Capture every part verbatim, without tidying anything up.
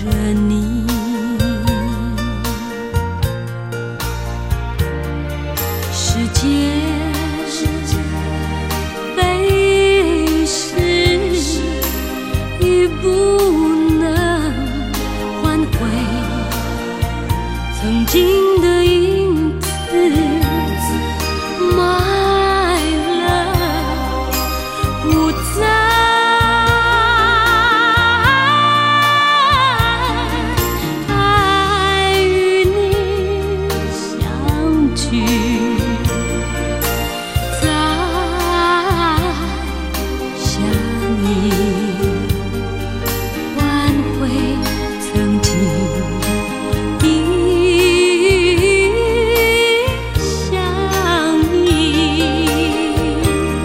你。时间飞逝，已不能换回曾经的影子，埋了不再爱与你相聚，再想你，挽回曾经的相依。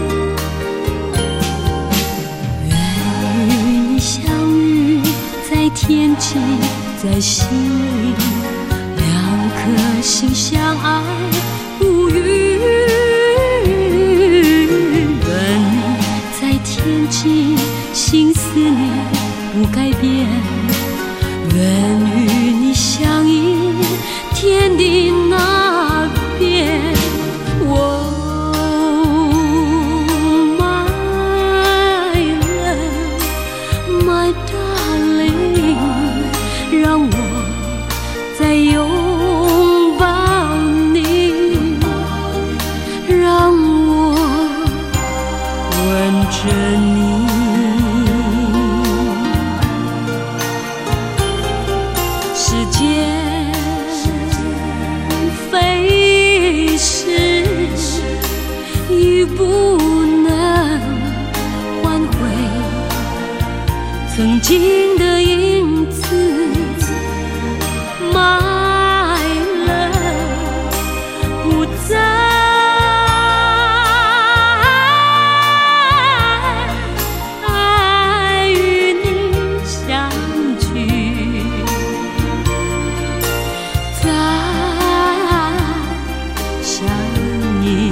愿与你相遇在天际，在心里，两颗心相爱不渝。愿你在天际，心思念不改变。愿与你相依，天地那边。Oh, my love, my darling， 让我再拥抱你，让我吻着你。时间飞逝，已不能换回曾经的影子，埋了不再爱与你相聚，再想你，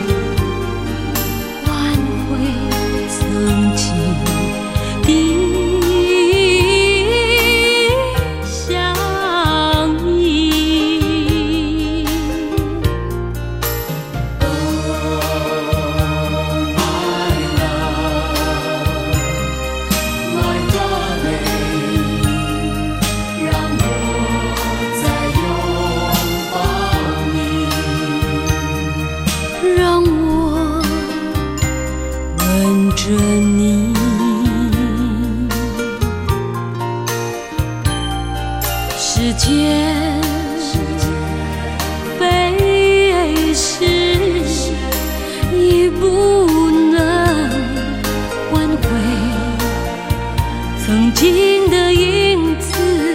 挽回曾经的相依。让我吻着你。时间飞逝，已不能挽回曾经的影子。